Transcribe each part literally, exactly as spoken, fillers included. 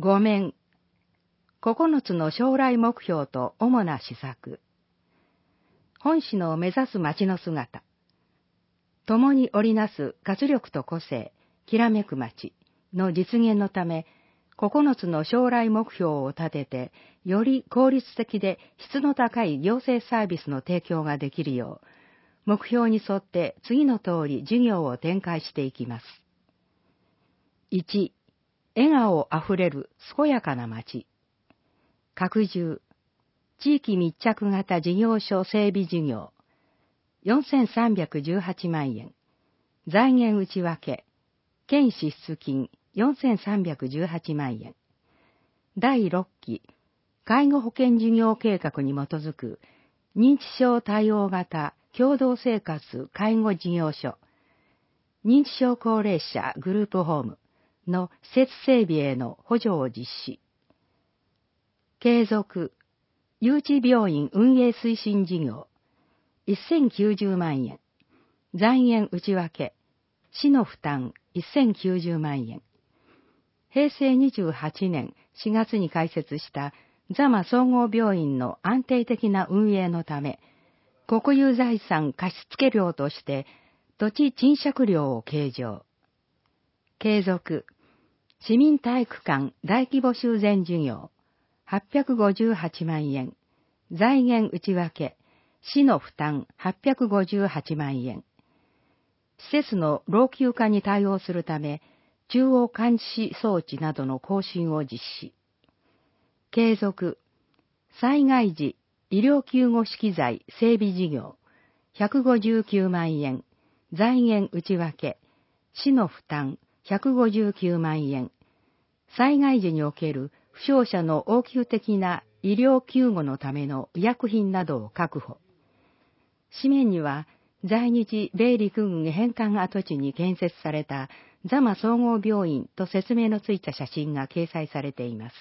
ご面、ここのつの将来目標と主な施策。本市の目指す町の姿。共に織りなす活力と個性、きらめく町の実現のため、ここのつの将来目標を立てて、より効率的で質の高い行政サービスの提供ができるよう、目標に沿って次の通り事業を展開していきます。いち、笑顔あふれる健やかな町。拡充、地域密着型事業所整備事業、よんせんさんびゃくじゅうはちまんえん。財源内訳、県支出金よんせんさんびゃくじゅうはちまんえん。だいろっき、介護保険事業計画に基づく認知症対応型共同生活介護事業所、認知症高齢者グループホームの施設整備への補助を実施。継続、誘致病院運営推進事業、せんきゅうじゅうまんえん。財源内訳、市の負担せんきゅうじゅうまんえん。へいせいにじゅうはちねんしがつに開設した座間総合病院の安定的な運営のため、国有財産貸付料として土地賃借料を計上。継続、市民体育館大規模修繕事業、はっぴゃくごじゅうはちまんえん。財源内訳、市の負担はっぴゃくごじゅうはちまんえん。施設の老朽化に対応するため、中央監視装置などの更新を実施。継続、災害時医療救護資機材整備事業、ひゃくごじゅうきゅうまんえん。財源内訳、市の負担ひゃくごじゅうきゅうまんえん。災害時における負傷者の応急的な医療救護のための医薬品などを確保。紙面には、在日米陸軍返還跡地に建設された座間総合病院と説明のついた写真が掲載されています。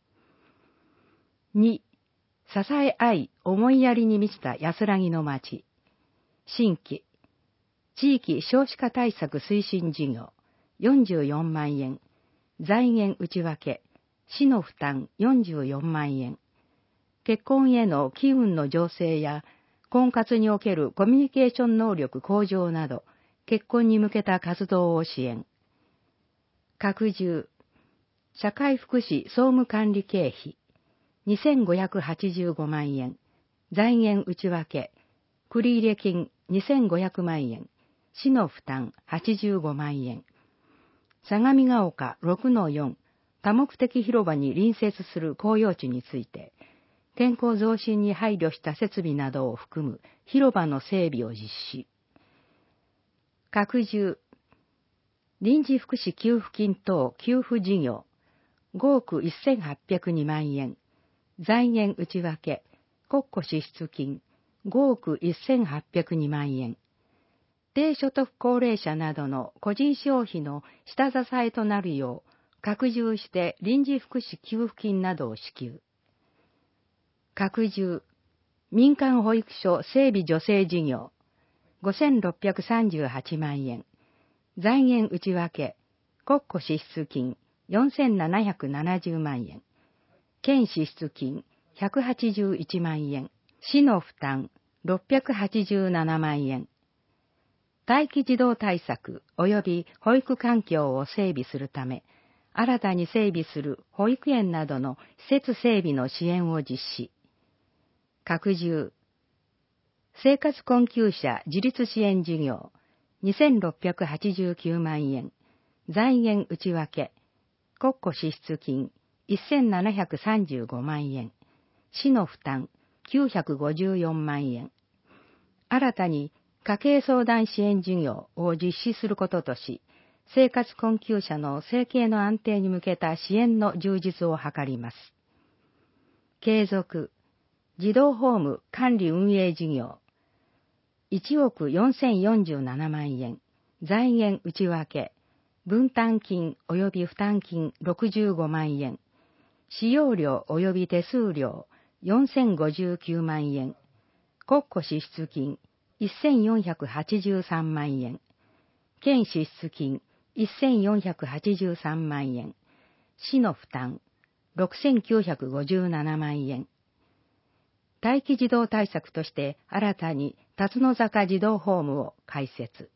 に、支え合い思いやりに満ちた安らぎの町。新規、地域少子化対策推進事業、よんじゅうよんまんえん。財源内訳、市の負担よんじゅうよんまんえん。結婚への機運の醸成や、婚活におけるコミュニケーション能力向上など、結婚に向けた活動を支援。拡充、社会福祉総務管理経費、にせんごひゃくはちじゅうごまんえん。財源内訳、繰入金にせんごひゃくまんえん。市の負担はちじゅうごまんえん。相模ヶ丘 ろくのよん 多目的広場に隣接する公用地について、健康増進に配慮した設備などを含む広場の整備を実施。拡充、臨時福祉給付金等給付事業、ごおくせんはっぴゃくにまんえん。財源内訳、国庫支出金ごおくせんはっぴゃくにまんえん。低所得高齢者などの個人消費の下支えとなるよう、拡充して臨時福祉給付金などを支給。拡充、民間保育所整備助成事業、ごせんろっぴゃくさんじゅうはちまんえん。財源内訳、国庫支出金よんせんななひゃくななじゅうまんえん。県支出金ひゃくはちじゅういちまんえん。市の負担ろっぴゃくはちじゅうななまんえん。待機児童対策及び保育環境を整備するため、新たに整備する保育園などの施設整備の支援を実施。拡充、生活困窮者自立支援事業、にせんろっぴゃくはちじゅうきゅうまんえん。財源内訳、国庫支出金せんななひゃくさんじゅうごまんえん。市の負担きゅうひゃくごじゅうよんまんえん。新たに家計相談支援事業を実施することとし、生活困窮者の生計の安定に向けた支援の充実を図ります。継続、児童ホーム管理運営事業、いちおくよんせんよんじゅうななまんえん。財源内訳、分担金及び負担金ろくじゅうごまんえん。使用料及び手数料よんせんごじゅうきゅうまんえん。国庫支出金せんよんひゃくはちじゅうさんまんえん。県支出金せんよんひゃくはちじゅうさんまんえん。市の負担ろくせんきゅうひゃくごじゅうななまんえん。待機児童対策として新たに辰野坂児童ホームを開設。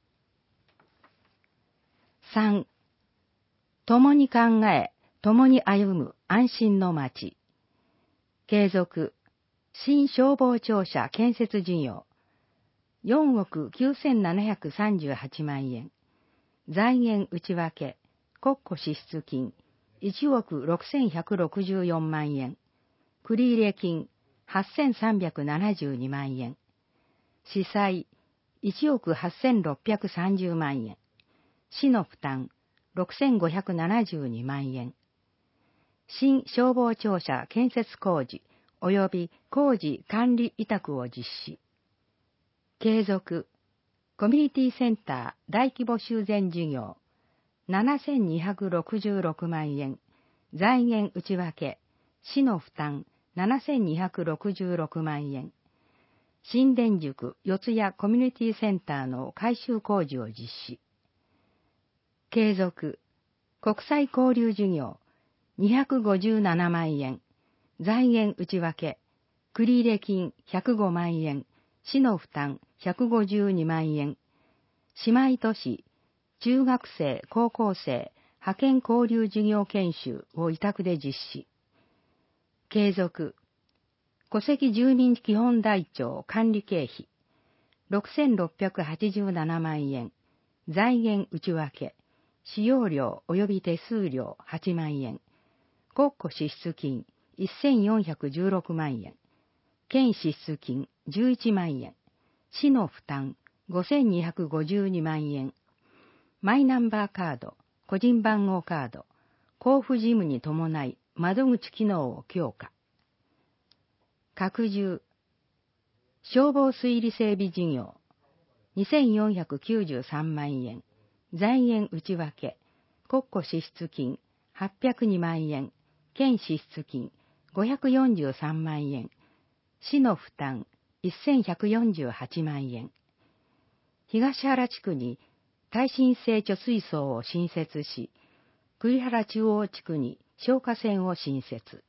さん、共に考え、共に歩む安心の街。継続、新消防庁舎建設事業。よんおくきゅうせんななひゃくさんじゅうはちまんえん。財源内訳、国庫支出金、いちおくろくせんひゃくろくじゅうよんまんえん。繰入金、はっせんさんびゃくななじゅうにまんえん。司債、いちおくはっせんろっぴゃくさんじゅうまんえん。市の負担、ろくせんごひゃくななじゅうにまんえん。新消防庁舎建設工事及び工事管理委託を実施。継続、コミュニティセンター大規模修繕事業、ななせんにひゃくろくじゅうろくまんえん。財源内訳、市の負担、ななせんにひゃくろくじゅうろくまんえん。新田塾四谷コミュニティセンターの改修工事を実施。継続、国際交流事業、にひゃくごじゅうななまんえん。財源内訳、繰入金ひゃくごまんえん。市の負担ひゃくごじゅうにまんえん。姉妹都市、中学生、高校生、派遣交流事業研修を委託で実施。継続、戸籍住民基本台帳管理経費、ろくせんろっぴゃくはちじゅうななまんえん。財源内訳、使用料及び手数料はちまんえん。国庫支出金せんよんひゃくじゅうろくまんえん。県支出金じゅういちまんえん。市の負担ごせんにひゃくごじゅうにまんえん。マイナンバーカード、個人番号カード、交付事務に伴い窓口機能を強化。拡充、消防水利整備事業、にせんよんひゃくきゅうじゅうさんまんえん。財源内訳、国庫支出金はっぴゃくにまんえん。県支出金ごひゃくよんじゅうさんまんえん。市の負担せんひゃくよんじゅうはちまんえん。東原地区に耐震性貯水槽を新設し、栗原中央地区に消火栓を新設。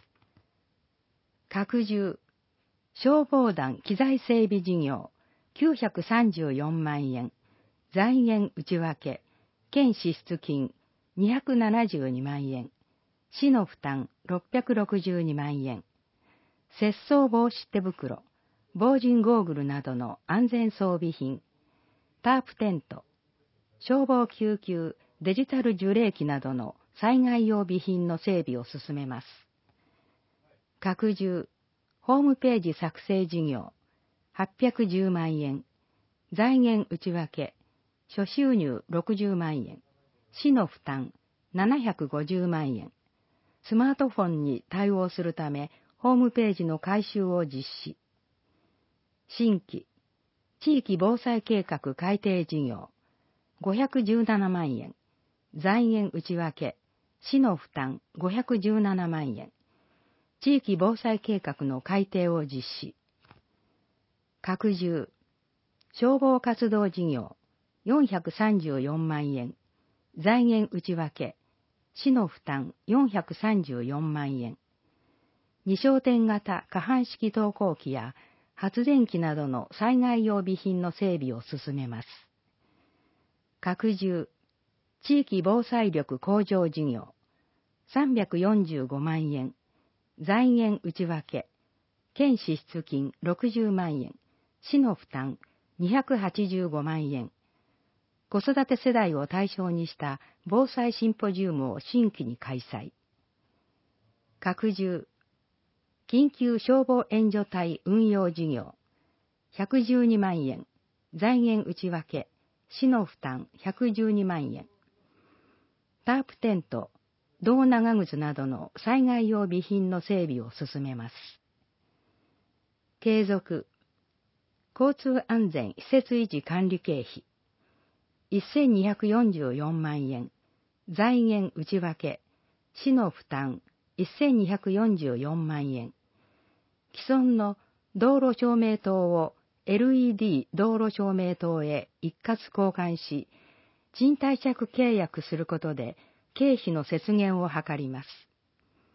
拡充、消防団機材整備事業きゅうひゃくさんじゅうよんまんえん。財源内訳、県支出金にひゃくななじゅうにまんえん。市の負担ろっぴゃくろくじゅうにまんえん。窃盗防止手袋、防塵ゴーグルなどの安全装備品、タープテント、消防救急デジタル受冷機などの災害用備品の整備を進めます。拡充、ホームページ作成事業はっぴゃくじゅうまんえん。財源内訳、初収入ろくじゅうまんえん。市の負担ななひゃくごじゅうまんえん。スマートフォンに対応するため、ホームページの改修を実施。新規、地域防災計画改定事業、ごひゃくじゅうななまんえん。財源内訳、市の負担ごひゃくじゅうななまんえん。地域防災計画の改定を実施。拡充、消防活動事業、よんひゃくさんじゅうよんまんえん。財源内訳、市の負担よんひゃくさんじゅうよんまんえん。二焦点型可搬式投光器や発電機などの災害用備品の整備を進めます。拡充、地域防災力向上事業、さんびゃくよんじゅうごまんえん。財源内訳、県支出金ろくじゅうまんえん。市の負担にひゃくはちじゅうごまんえん。子育て世代を対象にした防災シンポジウムを新規に開催。拡充、緊急消防援助隊運用事業、ひゃくじゅうにまんえん。財源内訳、市の負担ひゃくじゅうにまんえん。タープテント、胴長靴などの災害用備品の整備を進めます。継続、交通安全施設維持管理経費、せんにひゃくよんじゅうよんまんえん。財源内訳、市の負担せんにひゃくよんじゅうよんまんえん。既存の道路照明灯を エルイーディー 道路照明灯へ一括交換し、賃貸借契約することで経費の節減を図ります。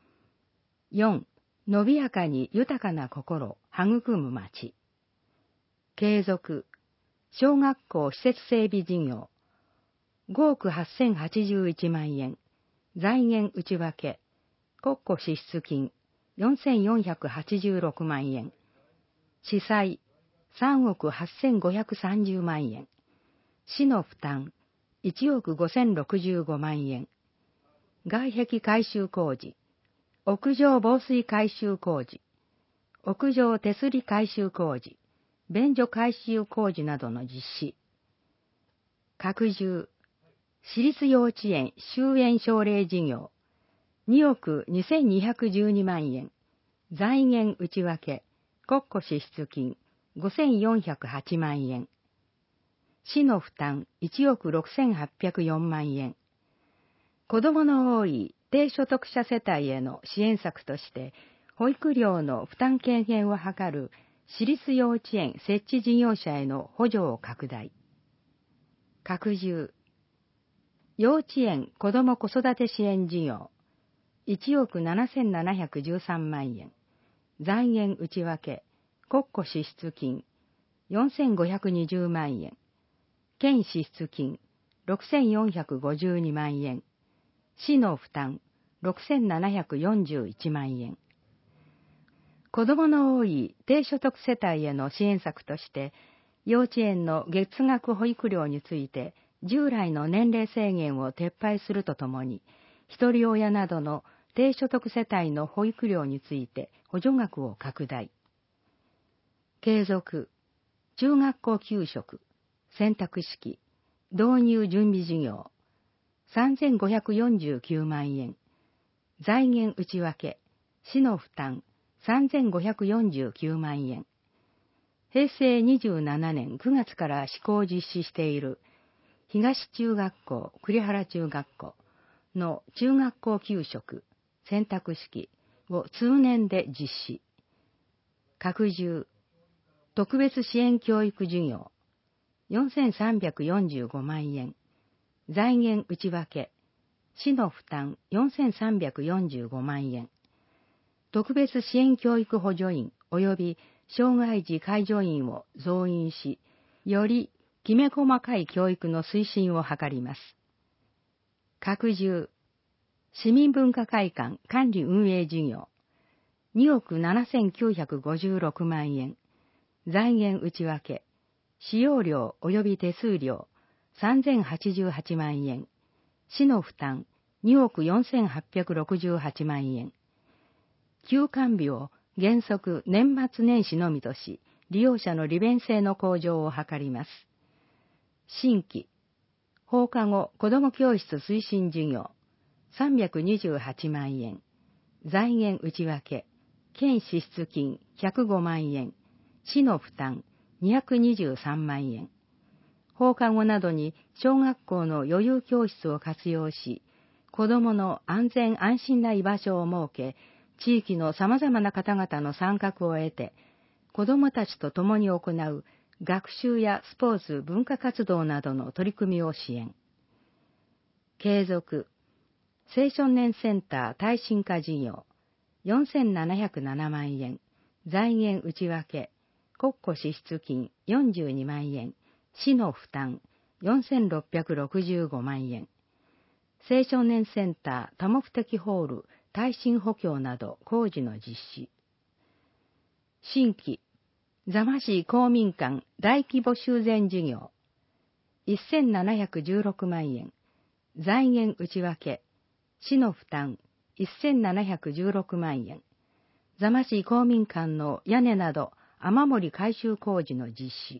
よん、伸びやかに豊かな心、育む町。継続、小学校施設整備事業、ごおくはっせんはちじゅういちまんえん、財源内訳、国庫支出金、よんせんよんひゃくはちじゅうろくまんえん、司債、さんおくはっせんごひゃくさんじゅうまんえん、市の負担、いちおくごせんろくじゅうごまんえん、外壁改修工事、屋上防水改修工事、屋上手すり改修工事、便所改修工事などの実施。拡充、私立幼稚園終園奨励事業、におくにせんにひゃくじゅうにまんえん、財源内訳、国庫支出金、ごせんよんひゃくはちまんえん。市の負担、いちおくろくせんはっぴゃくよんまんえん。子供の多い低所得者世帯への支援策として、保育料の負担軽減を図る私立幼稚園設置事業者への補助を拡大。拡充。幼稚園子ども子育て支援事業、いちおくななせんななひゃくじゅうさんまんえん。財源内訳、国庫支出金、よんせんごひゃくにじゅうまんえん。県支出金、ろくせんよんひゃくごじゅうにまんえん。市の負担、ろくせんななひゃくよんじゅういちまんえん。子どもの多い低所得世帯への支援策として、幼稚園の月額保育料について従来の年齢制限を撤廃するとともに、一人親などの低所得世帯の保育料について補助額を拡大。継続、中学校給食、選択式、導入準備事業、さんぜんごひゃくよんじゅうきゅうまんえん。財源内訳、市の負担、さんぜんごひゃくよんじゅうきゅうまんえん。へいせいにじゅうななねんくがつから施行実施している東中学校、栗原中学校の中学校給食、選択式を通年で実施。拡充、特別支援教育事業、よんせんさんびゃくよんじゅうごまんえん。財源内訳、市の負担よんせんさんびゃくよんじゅうごまんえん。特別支援教育補助員及び障害児介助員を増員し、よりきめ細かい教育の推進を図ります。拡充、市民文化会館管理運営事業、におくななせんきゅうひゃくごじゅうろくまんえん。財源内訳、使用料及び手数料さんぜんはちじゅうはちまんえん。市の負担におくよんせんはっぴゃくろくじゅうはちまんえん。休館日を原則年末年始のみとし、利用者の利便性の向上を図ります。新規、放課後子ども教室推進事業、さんびゃくにじゅうはちまんえん。財源内訳、県支出金ひゃくごまんえん。市の負担にひゃくにじゅうさんまんえん。放課後などに小学校の余裕教室を活用し、子どもの安全安心な居場所を設け、地域の様々な方々の参画を得て、子どもたちと共に行う学習やスポーツ文化活動などの取り組みを支援。継続、青少年センター耐震化事業、よんせんななひゃくななまんえん。財源内訳、国庫支出金よんじゅうにまんえん。市の負担よんせんろっぴゃくろくじゅうごまんえん。青少年センター多目的ホール耐震補強など工事の実施。新規、座間市公民館大規模修繕事業、せんななひゃくじゅうろくまんえん。財源内訳、市の負担せんななひゃくじゅうろくまんえん。座間市公民館の屋根など雨漏り改修工事の実施。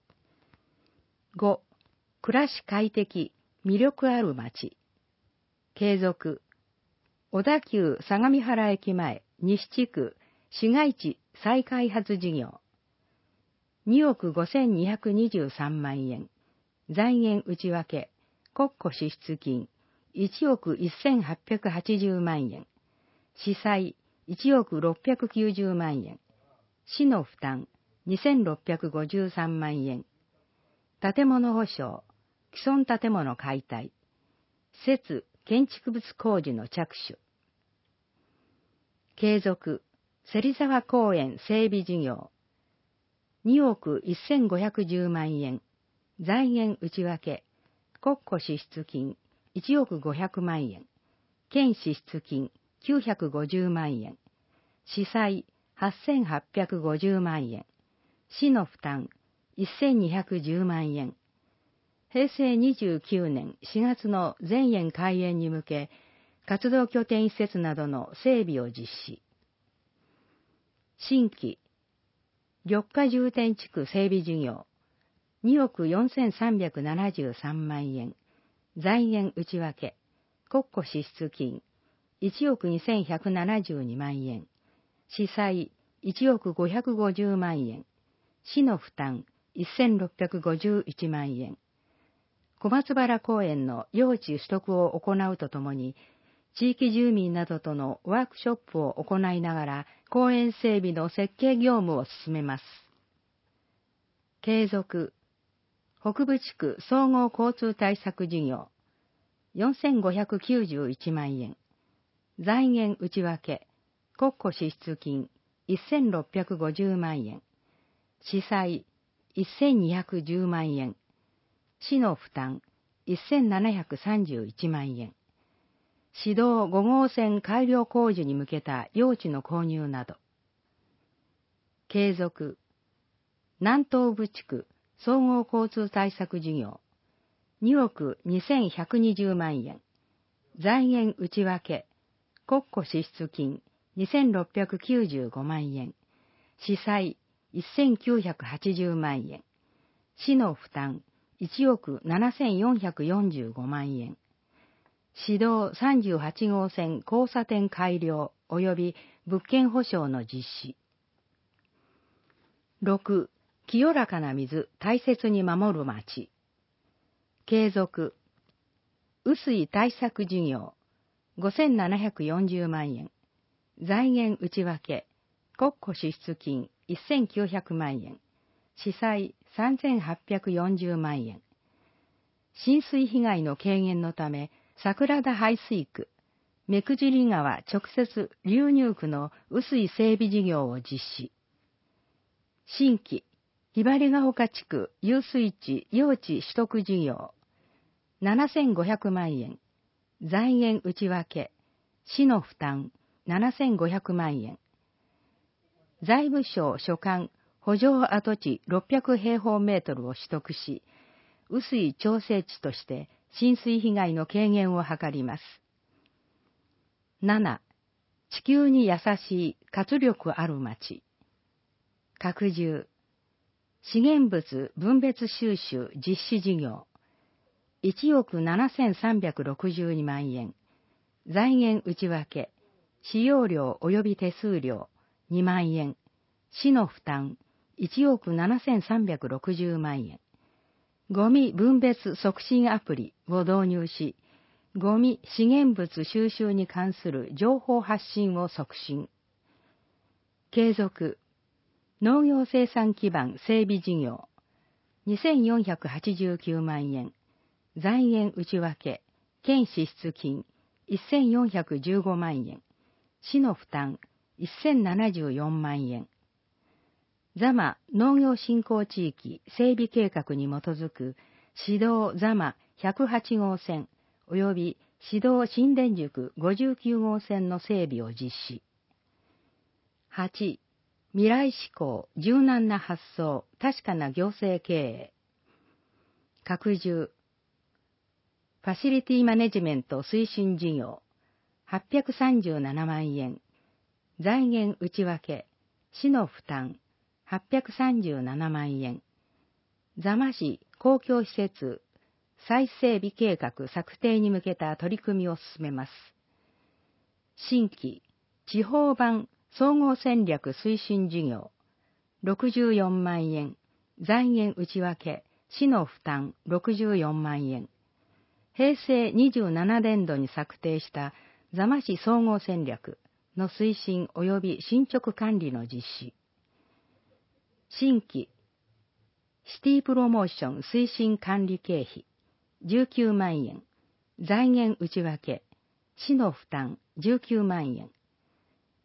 ご、暮らし快適、魅力ある街。継続、小田急相模原駅前西地区市街地再開発事業、におくごせんにひゃくにじゅうさんまんえん。財源内訳、国庫支出金いちおくせんはっぴゃくはちじゅうまんえん。司債いちおくろっぴゃくきゅうじゅうまんえん。市の負担にせんろっぴゃくごじゅうさんまんえん。建物保証、既存建物解体、施設建築物工事の着手。 継続、芹沢公園整備事業、におくせんごひゃくじゅうまんえん、財源内訳、国庫支出金いちおくごひゃくまんえん、県支出金きゅうひゃくごじゅうまんえん、司祭はっせんはっぴゃくごじゅうまんえん、市の負担せんにひゃくじゅうまんえん、へいせいにじゅうきゅうねんしがつの全園開園に向け、活動拠点施設などの整備を実施。新規、緑化重点地区整備事業、におくよんせんさんびゃくななじゅうさんまんえん、財源内訳、国庫支出金いちおくにせんひゃくななじゅうにまんえん、司祭いちおくごひゃくごじゅうまんえん、市の負担せんろっぴゃくごじゅういちまんえん、小松原公園の用地取得を行うとともに、地域住民などとのワークショップを行いながら、公園整備の設計業務を進めます。継続、北部地区総合交通対策事業、よんせんごひゃくきゅうじゅういちまんえん、財源内訳、国庫支出金せんろっぴゃくごじゅうまんえん、司祭せんにひゃくじゅうまんえん、市の負担せんななひゃくさんじゅういちまんえん、市道ごごうせん改良工事に向けた用地の購入など。継続、南東部地区総合交通対策事業、におくにせんひゃくにじゅうまんえん、財源内訳、国庫支出金にせんろっぴゃくきゅうじゅうごまんえん、司祭せんきゅうひゃくはちじゅうまんえん、市の負担いちおくななせんよんひゃくよんじゅうごまんえん、市道さんじゅうはちごうせん交差点改良及び物件保証の実施。ろく、清らかな水大切に守る町。継続、雨水対策事業ごせんななひゃくよんじゅうまんえん、財源内訳、国庫支出金せんきゅうひゃくまんえん、司祭さんぜんはっぴゃくよんじゅうまんえん。浸水被害の軽減のため、桜田排水区、目久尻川直接流入区の雨水整備事業を実施。新規、ひばりが丘地区遊水地用地取得事業、ななせんごひゃくまんえん、財源内訳、市の負担ななせんごひゃくまんえん。財務省所管補助跡地ろっぴゃくへいほうメートルを取得し、雨水調整地として浸水被害の軽減を図ります。なな、地球に優しい活力ある町。拡充、資源物分別収集実施事業、いちおくななせんさんびゃくろくじゅうにまんえん、財源内訳、使用料及び手数料にまんえん、市の負担いちおくななせんさんびゃくろくじゅうまんえん、ゴミ分別促進アプリを導入し、ゴミ資源物収集に関する情報発信を促進。継続、農業生産基盤整備事業、にせんよんひゃくはちじゅうきゅうまんえん、財源内訳、県支出金せんよんひゃくじゅうごまんえん、市の負担せんななじゅうよんまんえん。座間農業振興地域整備計画に基づく市道座間ひゃくはちごうせん及び市道新田宿ごじゅうきゅうごうせんの整備を実施。はち、未来志向、柔軟な発想、確かな行政経営。拡充、ファシリティマネジメント推進事業、はっぴゃくさんじゅうななまんえん。財源内訳、市の負担、はっぴゃくさんじゅうななまんえん。座間市公共施設再整備計画策定に向けた取り組みを進めます。新規、地方版総合戦略推進事業、ろくじゅうよんまんえん、財源内訳、市の負担ろくじゅうよんまんえん。へいせいにじゅうななねんどに策定した座間市総合戦略の推進及び進捗管理の実施。新規、シティプロモーション推進管理経費じゅうきゅうまんえん、財源内訳、市の負担じゅうきゅうまんえん。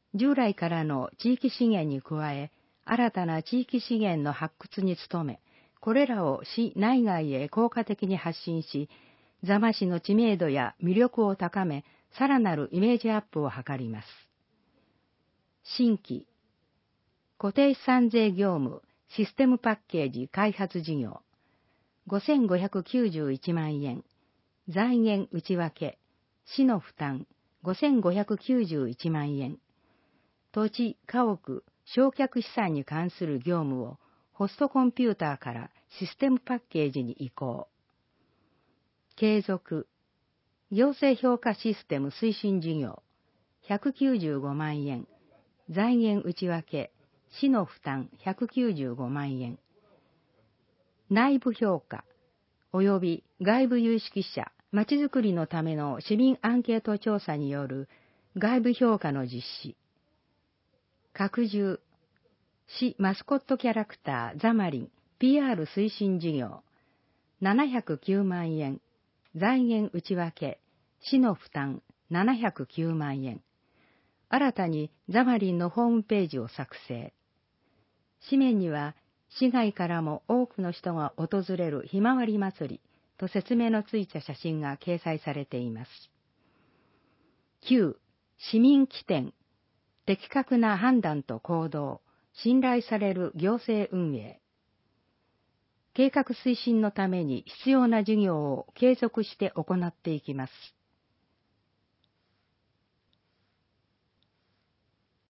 従来からの地域資源に加え、新たな地域資源の発掘に努め、これらを市内外へ効果的に発信し、座間市の知名度や魅力を高め、さらなるイメージアップを図ります。新規、固定資産税業務システムパッケージ開発事業、ごせんごひゃくきゅうじゅういちまんえん、財源内訳、市の負担ごせんごひゃくきゅうじゅういちまんえん、土地、家屋、償却資産に関する業務をホストコンピューターからシステムパッケージに移行。継続、行政評価システム推進事業、ひゃくきゅうじゅうごまんえん、財源内訳、市の負担ひゃくきゅうじゅうごまんえん。内部評価、及び外部有識者、まちづくりのための市民アンケート調査による外部評価の実施。拡充、市マスコットキャラクターザマリン ピーアール 推進事業、ななひゃくきゅうまんえん、財源内訳、市の負担ななひゃくきゅうまんえん。新たにザマリンのホームページを作成。紙面には、市外からも多くの人が訪れるひまわり祭りと説明のついた写真が掲載されています。きゅう. 市民起点、的確な判断と行動、信頼される行政運営。計画推進のために必要な事業を継続して行っていきます。